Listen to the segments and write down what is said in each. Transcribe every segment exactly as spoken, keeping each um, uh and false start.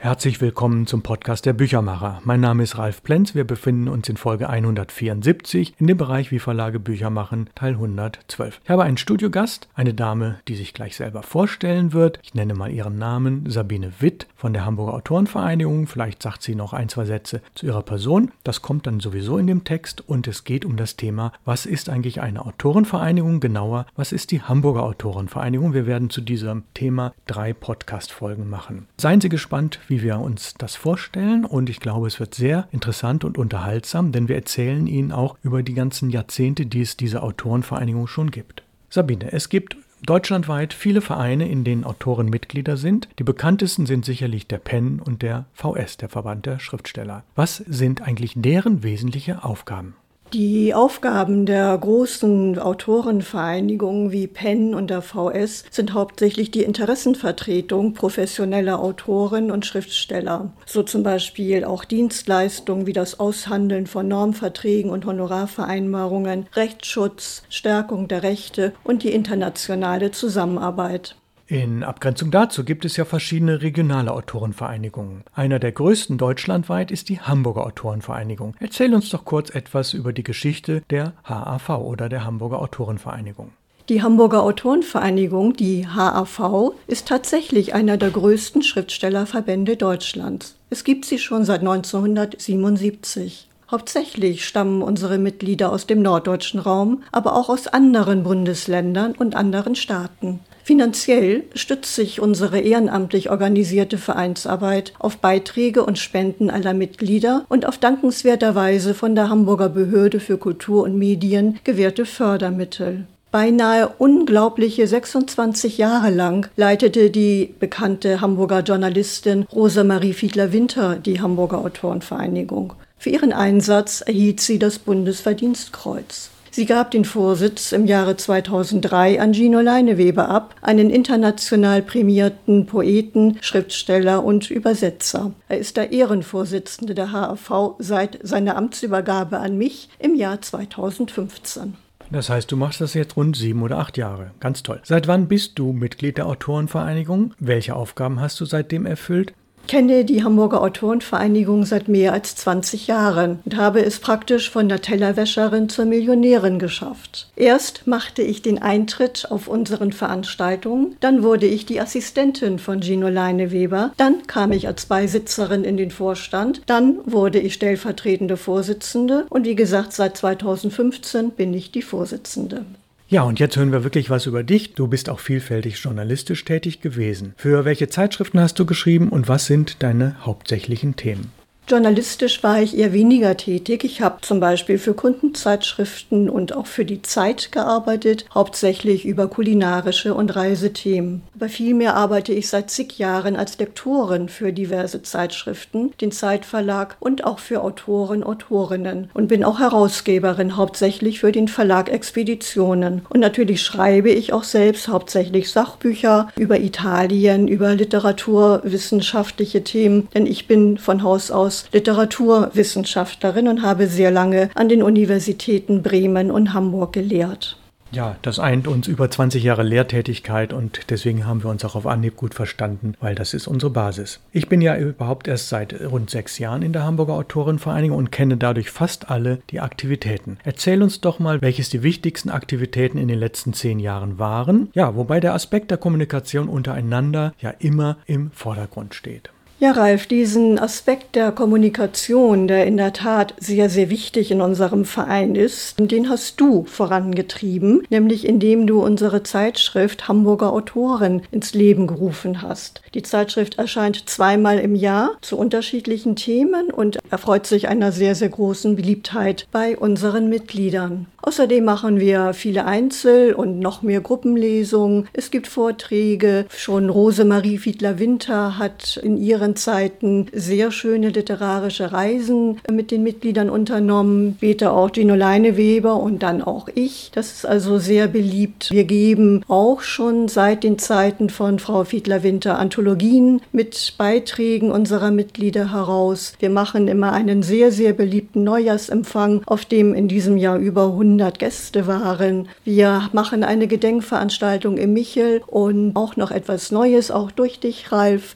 Herzlich willkommen zum Podcast der Büchermacher. Mein Name ist Ralf Plenz. Wir befinden uns in Folge hundertvierundsiebzig in dem Bereich Wie Verlage Bücher machen, Teil hundertzwölf. Ich habe einen Studiogast, eine Dame, die sich gleich selber vorstellen wird. Ich nenne mal ihren Namen, Sabine Witt von der Hamburger Autorenvereinigung. Vielleicht sagt sie noch ein, zwei Sätze zu ihrer Person. Das kommt dann sowieso in dem Text und es geht um das Thema, was ist eigentlich eine Autorenvereinigung? Genauer, was ist die Hamburger Autorenvereinigung? Wir werden zu diesem Thema drei Podcast-Folgen machen. Seien Sie gespannt, wie wie wir uns das vorstellen, und ich glaube, es wird sehr interessant und unterhaltsam, denn wir erzählen Ihnen auch über die ganzen Jahrzehnte, die es diese Autorenvereinigung schon gibt. Sabine, es gibt deutschlandweit viele Vereine, in denen Autoren Mitglieder sind. Die bekanntesten sind sicherlich der P E N und der V S, der Verband der Schriftsteller. Was sind eigentlich deren wesentliche Aufgaben? Die Aufgaben der großen Autorenvereinigungen wie P E N und der V S sind hauptsächlich die Interessenvertretung professioneller Autoren und Schriftsteller. So zum Beispiel auch Dienstleistungen wie das Aushandeln von Normverträgen und Honorarvereinbarungen, Rechtsschutz, Stärkung der Rechte und die internationale Zusammenarbeit. In Abgrenzung dazu gibt es ja verschiedene regionale Autorenvereinigungen. Einer der größten deutschlandweit ist die Hamburger Autorenvereinigung. Erzähl uns doch kurz etwas über die Geschichte der H A V oder der Hamburger Autorenvereinigung. Die Hamburger Autorenvereinigung, die H A V, ist tatsächlich einer der größten Schriftstellerverbände Deutschlands. Es gibt sie schon seit neunzehnhundertsiebenundsiebzig. Hauptsächlich stammen unsere Mitglieder aus dem norddeutschen Raum, aber auch aus anderen Bundesländern und anderen Staaten. Finanziell stützt sich unsere ehrenamtlich organisierte Vereinsarbeit auf Beiträge und Spenden aller Mitglieder und auf dankenswerterweise von der Hamburger Behörde für Kultur und Medien gewährte Fördermittel. Beinahe unglaubliche sechsundzwanzig Jahre lang leitete die bekannte Hamburger Journalistin Rosemarie Fiedler-Winter die Hamburger Autorenvereinigung. Für ihren Einsatz erhielt sie das Bundesverdienstkreuz. Sie gab den Vorsitz im Jahre zweitausenddrei an Gino Leineweber ab, einen international prämierten Poeten, Schriftsteller und Übersetzer. Er ist der Ehrenvorsitzende der H A V seit seiner Amtsübergabe an mich im Jahr zweitausendfünfzehn. Das heißt, du machst das jetzt rund sieben oder acht Jahre. Ganz toll. Seit wann bist du Mitglied der Autorenvereinigung? Welche Aufgaben hast du seitdem erfüllt? Ich kenne die Hamburger Autorenvereinigung seit mehr als zwanzig Jahren und habe es praktisch von der Tellerwäscherin zur Millionärin geschafft. Erst machte ich den Eintritt auf unseren Veranstaltungen, dann wurde ich die Assistentin von Gino Leineweber, dann kam ich als Beisitzerin in den Vorstand, dann wurde ich stellvertretende Vorsitzende und wie gesagt, seit zweitausendfünfzehn bin ich die Vorsitzende. Ja, und jetzt hören wir wirklich was über dich. Du bist auch vielfältig journalistisch tätig gewesen. Für welche Zeitschriften hast du geschrieben und was sind deine hauptsächlichen Themen? Journalistisch war ich eher weniger tätig. Ich habe zum Beispiel für Kundenzeitschriften und auch für die Zeit gearbeitet, hauptsächlich über kulinarische und Reisethemen. Aber vielmehr arbeite ich seit zig Jahren als Lektorin für diverse Zeitschriften, den Zeitverlag und auch für Autoren, Autorinnen und bin auch Herausgeberin, hauptsächlich für den Verlag Expeditionen. Und natürlich schreibe ich auch selbst hauptsächlich Sachbücher über Italien, über literaturwissenschaftliche Themen, denn ich bin von Haus aus Literaturwissenschaftlerin und habe sehr lange an den Universitäten Bremen und Hamburg gelehrt. Ja, das eint uns über zwanzig Jahre Lehrtätigkeit und deswegen haben wir uns auch auf Anhieb gut verstanden, weil das ist unsere Basis. Ich bin ja überhaupt erst seit rund sechs Jahren in der Hamburger Autorenvereinigung und kenne dadurch fast alle die Aktivitäten. Erzähl uns doch mal, welches die wichtigsten Aktivitäten in den letzten zehn Jahren waren. Ja, wobei der Aspekt der Kommunikation untereinander ja immer im Vordergrund steht. Ja, Ralf, diesen Aspekt der Kommunikation, der in der Tat sehr, sehr wichtig in unserem Verein ist, den hast du vorangetrieben, nämlich indem du unsere Zeitschrift Hamburger Autoren ins Leben gerufen hast. Die Zeitschrift erscheint zweimal im Jahr zu unterschiedlichen Themen und erfreut sich einer sehr, sehr großen Beliebtheit bei unseren Mitgliedern. Außerdem machen wir viele Einzel- und noch mehr Gruppenlesungen. Es gibt Vorträge. Schon Rosemarie Fiedler-Winter hat in ihren Zeiten sehr schöne literarische Reisen mit den Mitgliedern unternommen. Später auch Gino Leineweber und dann auch ich. Das ist also sehr beliebt. Wir geben auch schon seit den Zeiten von Frau Fiedler-Winter Anthologien mit Beiträgen unserer Mitglieder heraus. Wir machen immer einen sehr, sehr beliebten Neujahrsempfang, auf dem in diesem Jahr über hundert Gäste waren. Wir machen eine Gedenkveranstaltung im Michel und auch noch etwas Neues, auch durch dich, Ralf, die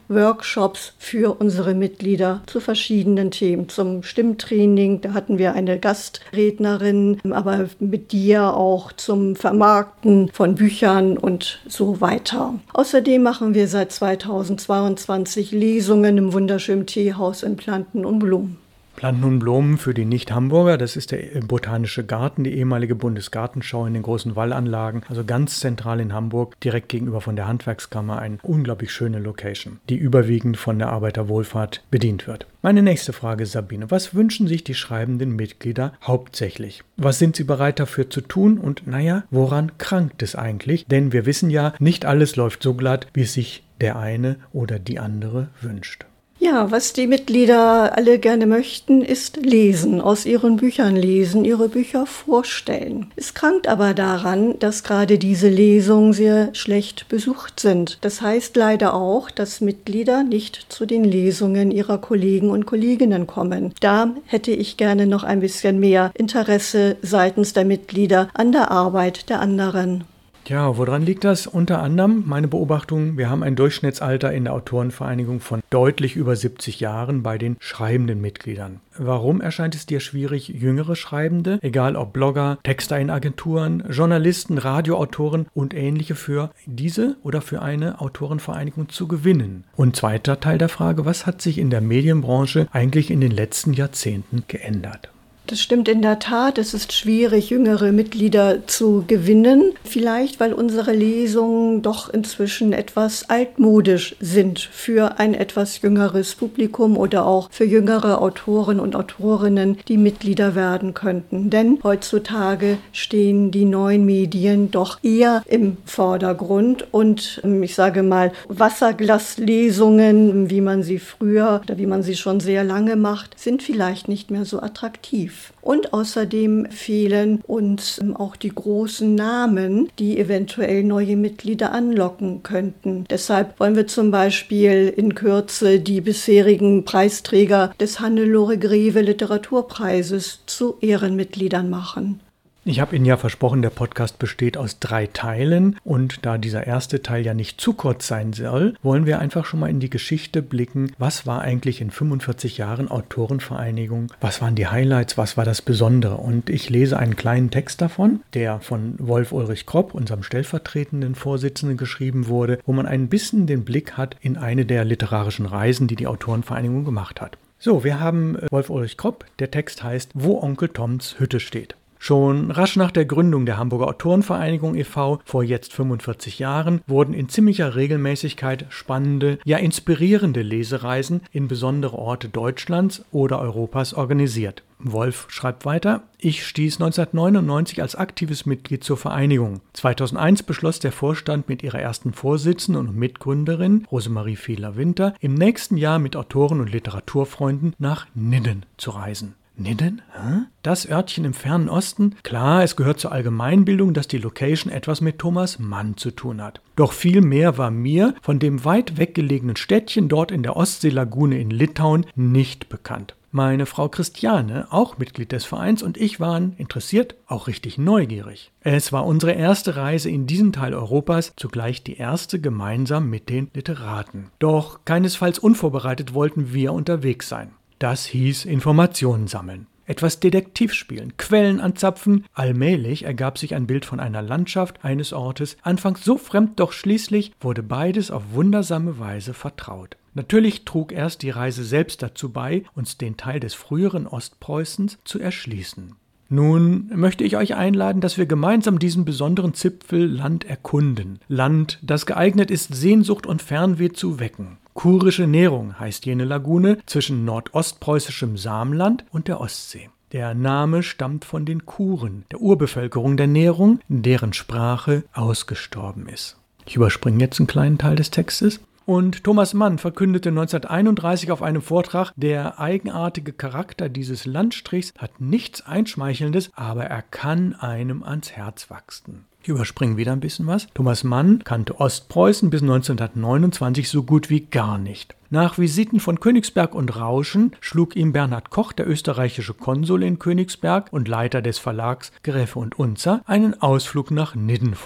Workshops für unsere Mitglieder zu verschiedenen Themen. Zum Stimmtraining, da hatten wir eine Gastrednerin, aber mit dir auch zum Vermarkten von Büchern und so weiter. Außerdem machen wir seit zweitausendzweiundzwanzig Lesungen im wunderschönen Teehaus in Planten und Blumen. Planten und Blumen für die Nicht-Hamburger, das ist der Botanische Garten, die ehemalige Bundesgartenschau in den großen Wallanlagen, also ganz zentral in Hamburg, direkt gegenüber von der Handwerkskammer, eine unglaublich schöne Location, die überwiegend von der Arbeiterwohlfahrt bedient wird. Meine nächste Frage, Sabine, was wünschen sich die schreibenden Mitglieder hauptsächlich? Was sind sie bereit dafür zu tun und naja, woran krankt es eigentlich? Denn wir wissen ja, nicht alles läuft so glatt, wie es sich der eine oder die andere wünscht. Ja, was die Mitglieder alle gerne möchten, ist lesen, aus ihren Büchern lesen, ihre Bücher vorstellen. Es krankt aber daran, dass gerade diese Lesungen sehr schlecht besucht sind. Das heißt leider auch, dass Mitglieder nicht zu den Lesungen ihrer Kollegen und Kolleginnen kommen. Da hätte ich gerne noch ein bisschen mehr Interesse seitens der Mitglieder an der Arbeit der anderen. Ja, woran liegt das? Unter anderem meine Beobachtung, wir haben ein Durchschnittsalter in der Autorenvereinigung von deutlich über siebzig Jahren bei den schreibenden Mitgliedern. Warum erscheint es dir schwierig, jüngere Schreibende, egal ob Blogger, Texter in Agenturen, Journalisten, Radioautoren und ähnliche, für diese oder für eine Autorenvereinigung zu gewinnen? Und zweiter Teil der Frage, was hat sich in der Medienbranche eigentlich in den letzten Jahrzehnten geändert? Das stimmt in der Tat. Es ist schwierig, jüngere Mitglieder zu gewinnen. Vielleicht, weil unsere Lesungen doch inzwischen etwas altmodisch sind für ein etwas jüngeres Publikum oder auch für jüngere Autoren und Autorinnen, die Mitglieder werden könnten. Denn heutzutage stehen die neuen Medien doch eher im Vordergrund und ich sage mal, Wasserglaslesungen, wie man sie früher oder wie man sie schon sehr lange macht, sind vielleicht nicht mehr so attraktiv. Und außerdem fehlen uns auch die großen Namen, die eventuell neue Mitglieder anlocken könnten. Deshalb wollen wir zum Beispiel in Kürze die bisherigen Preisträger des Hannelore Grewe Literaturpreises zu Ehrenmitgliedern machen. Ich habe Ihnen ja versprochen, der Podcast besteht aus drei Teilen und da dieser erste Teil ja nicht zu kurz sein soll, wollen wir einfach schon mal in die Geschichte blicken. Was war eigentlich in fünfundvierzig Jahren Autorenvereinigung? Was waren die Highlights? Was war das Besondere? Und ich lese einen kleinen Text davon, der von Wolf-Ulrich Kropp, unserem stellvertretenden Vorsitzenden, geschrieben wurde, wo man ein bisschen den Blick hat in eine der literarischen Reisen, die die Autorenvereinigung gemacht hat. So, wir haben Wolf-Ulrich Kropp. Der Text heißt »Wo Onkel Toms Hütte steht«. Schon rasch nach der Gründung der Hamburger Autorenvereinigung e V vor jetzt fünfundvierzig Jahren wurden in ziemlicher Regelmäßigkeit spannende, ja inspirierende Lesereisen in besondere Orte Deutschlands oder Europas organisiert. Wolf schreibt weiter: Ich stieß neunzehnhundertneunundneunzig als aktives Mitglied zur Vereinigung. zweitausendeins beschloss der Vorstand mit ihrer ersten Vorsitzenden und Mitgründerin, Rosemarie Fehler-Winter, im nächsten Jahr mit Autoren und Literaturfreunden nach Nidden zu reisen. Nidden? Hä? Das Örtchen im fernen Osten? Klar, es gehört zur Allgemeinbildung, dass die Location etwas mit Thomas Mann zu tun hat. Doch viel mehr war mir von dem weit weggelegenen Städtchen dort in der Ostseelagune in Litauen nicht bekannt. Meine Frau Christiane, auch Mitglied des Vereins, und ich waren interessiert, auch richtig neugierig. Es war unsere erste Reise in diesen Teil Europas, zugleich die erste gemeinsam mit den Literaten. Doch keinesfalls unvorbereitet wollten wir unterwegs sein. Das hieß Informationen sammeln, etwas Detektiv spielen, Quellen anzapfen. Allmählich ergab sich ein Bild von einer Landschaft, eines Ortes, anfangs so fremd, doch schließlich wurde beides auf wundersame Weise vertraut. Natürlich trug erst die Reise selbst dazu bei, uns den Teil des früheren Ostpreußens zu erschließen. Nun möchte ich euch einladen, dass wir gemeinsam diesen besonderen Zipfel Land erkunden. Land, das geeignet ist, Sehnsucht und Fernweh zu wecken. Kurische Nährung heißt jene Lagune zwischen nordostpreußischem Samland und der Ostsee. Der Name stammt von den Kuren, der Urbevölkerung der Nährung, deren Sprache ausgestorben ist. Ich überspringe jetzt einen kleinen Teil des Textes. Und Thomas Mann verkündete neunzehnhunderteinunddreißig auf einem Vortrag, der eigenartige Charakter dieses Landstrichs hat nichts Einschmeichelndes, aber er kann einem ans Herz wachsen. Ich überspringe wieder ein bisschen was. Thomas Mann kannte Ostpreußen bis neunzehnhundertneunundzwanzig so gut wie gar nicht. Nach Visiten von Königsberg und Rauschen schlug ihm Bernhard Koch, der österreichische Konsul in Königsberg und Leiter des Verlags Gräfe und Unzer, einen Ausflug nach Nidden vor.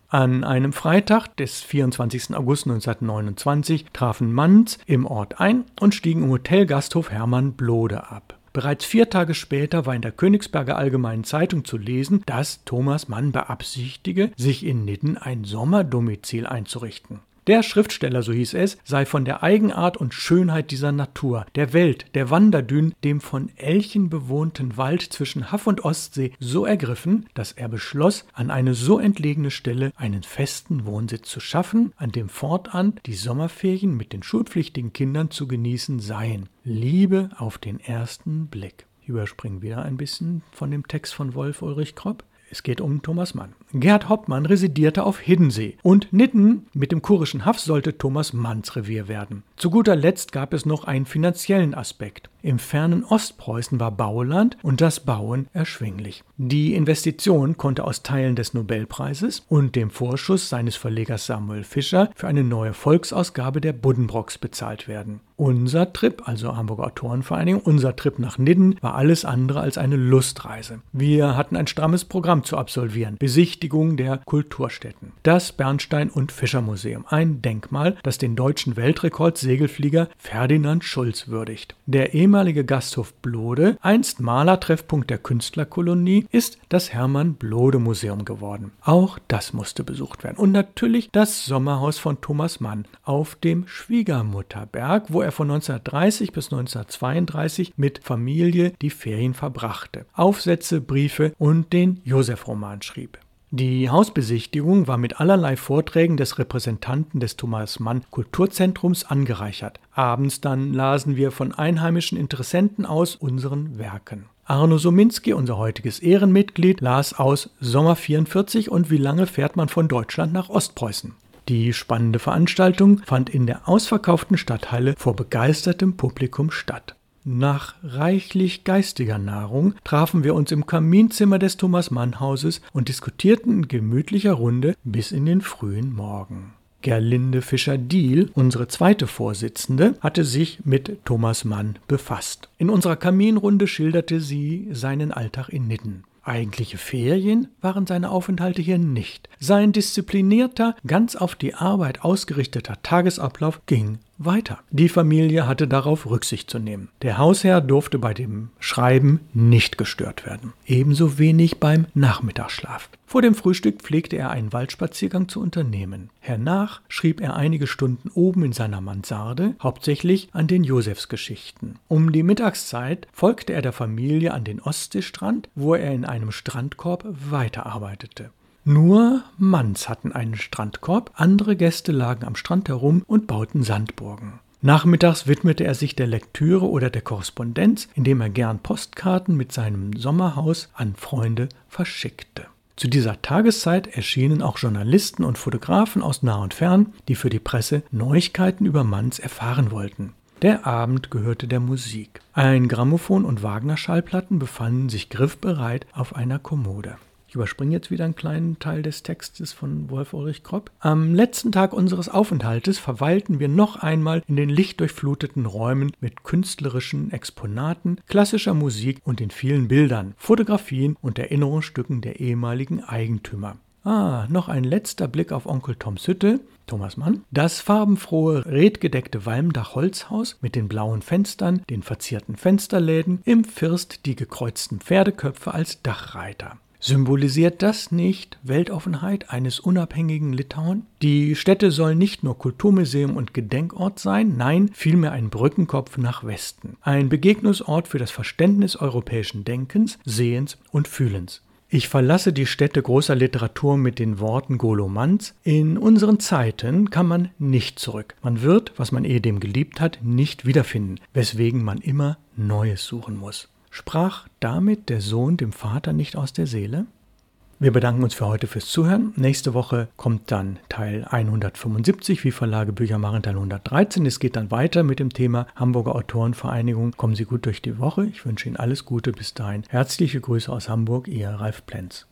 An einem Freitag des vierundzwanzigsten August neunzehnhundertneunundzwanzig trafen Manz im Ort ein und stiegen im Hotelgasthof Hermann Blode ab. Bereits vier Tage später war in der Königsberger Allgemeinen Zeitung zu lesen, dass Thomas Mann beabsichtige, sich in Nidden ein Sommerdomizil einzurichten. Der Schriftsteller, so hieß es, sei von der Eigenart und Schönheit dieser Natur, der Welt, der Wanderdünen, dem von Elchen bewohnten Wald zwischen Haff und Ostsee so ergriffen, dass er beschloss, an eine so entlegene Stelle einen festen Wohnsitz zu schaffen, an dem fortan die Sommerferien mit den schulpflichtigen Kindern zu genießen seien. Liebe auf den ersten Blick. Ich überspringe wieder ein bisschen von dem Text von Wolf Ulrich Kropp. Es geht um Thomas Mann. Gerd Hoppmann residierte auf Hiddensee und Nidden mit dem kurischen Haff sollte Thomas Manns Revier werden. Zu guter Letzt gab es noch einen finanziellen Aspekt. Im fernen Ostpreußen war Bauland und das Bauen erschwinglich. Die Investition konnte aus Teilen des Nobelpreises und dem Vorschuss seines Verlegers Samuel Fischer für eine neue Volksausgabe der Buddenbrooks bezahlt werden. Unser Trip, also Hamburger Autorenvereinigung, unser Trip nach Nidden war alles andere als eine Lustreise. Wir hatten ein strammes Programm zu absolvieren. Besichtigung der Kulturstätten. Das Bernstein- und Fischer-Museum, ein Denkmal, das den deutschen Weltrekordsegelflieger Ferdinand Schulz würdigt. Der ehemalige Gasthof Blode, einst Malertreffpunkt der Künstlerkolonie, ist das Hermann-Blode-Museum geworden. Auch das musste besucht werden. Und natürlich das Sommerhaus von Thomas Mann auf dem Schwiegermutterberg, wo er von neunzehnhundertdreißig bis neunzehnhundertzweiunddreißig mit Familie die Ferien verbrachte, Aufsätze, Briefe und den Josef-Roman schrieb. Die Hausbesichtigung war mit allerlei Vorträgen des Repräsentanten des Thomas Mann Kulturzentrums angereichert. Abends dann lasen wir von einheimischen Interessenten aus unseren Werken. Arno Sominski, unser heutiges Ehrenmitglied, las aus Sommer vierundvierzig und Wie lange fährt man von Deutschland nach Ostpreußen. Die spannende Veranstaltung fand in der ausverkauften Stadthalle vor begeistertem Publikum statt. Nach reichlich geistiger Nahrung trafen wir uns im Kaminzimmer des Thomas-Mann-Hauses und diskutierten in gemütlicher Runde bis in den frühen Morgen. Gerlinde Fischer-Diehl, unsere zweite Vorsitzende, hatte sich mit Thomas Mann befasst. In unserer Kaminrunde schilderte sie seinen Alltag in Nidden. Eigentliche Ferien waren seine Aufenthalte hier nicht. Sein disziplinierter, ganz auf die Arbeit ausgerichteter Tagesablauf ging weiter. Die Familie hatte darauf Rücksicht zu nehmen. Der Hausherr durfte bei dem Schreiben nicht gestört werden. Ebenso wenig beim Nachmittagsschlaf. Vor dem Frühstück pflegte er einen Waldspaziergang zu unternehmen. Hernach schrieb er einige Stunden oben in seiner Mansarde, hauptsächlich an den Josefsgeschichten. Um die Mittagszeit folgte er der Familie an den Ostseestrand, wo er in einem Strandkorb weiterarbeitete. Nur Manns hatten einen Strandkorb, andere Gäste lagen am Strand herum und bauten Sandburgen. Nachmittags widmete er sich der Lektüre oder der Korrespondenz, indem er gern Postkarten mit seinem Sommerhaus an Freunde verschickte. Zu dieser Tageszeit erschienen auch Journalisten und Fotografen aus nah und fern, die für die Presse Neuigkeiten über Manns erfahren wollten. Der Abend gehörte der Musik. Ein Grammophon und Wagner-Schallplatten befanden sich griffbereit auf einer Kommode. Ich überspringe jetzt wieder einen kleinen Teil des Textes von Wolf Ulrich Kropp. Am letzten Tag unseres Aufenthaltes verweilten wir noch einmal in den lichtdurchfluteten Räumen mit künstlerischen Exponaten, klassischer Musik und den vielen Bildern, Fotografien und Erinnerungsstücken der ehemaligen Eigentümer. Ah, noch ein letzter Blick auf Onkel Toms Hütte, Thomas Mann. Das farbenfrohe, redgedeckte Walmdach-Holzhaus mit den blauen Fenstern, den verzierten Fensterläden, im First die gekreuzten Pferdeköpfe als Dachreiter. Symbolisiert das nicht Weltoffenheit eines unabhängigen Litauen? Die Stätte soll nicht nur Kulturmuseum und Gedenkort sein, nein, vielmehr ein Brückenkopf nach Westen. Ein Begegnungsort für das Verständnis europäischen Denkens, Sehens und Fühlens. Ich verlasse die Stätte großer Literatur mit den Worten Golo Manns. In unseren Zeiten kann man nicht zurück. Man wird, was man ehedem geliebt hat, nicht wiederfinden, weswegen man immer Neues suchen muss. Sprach damit der Sohn dem Vater nicht aus der Seele? Wir bedanken uns für heute fürs Zuhören. Nächste Woche kommt dann Teil hundertfünfundsiebzig, wie Verlage Bücher machen, Teil hundertdreizehn. Es geht dann weiter mit dem Thema Hamburger Autorenvereinigung. Kommen Sie gut durch die Woche. Ich wünsche Ihnen alles Gute bis dahin. Herzliche Grüße aus Hamburg, Ihr Ralf Plenz.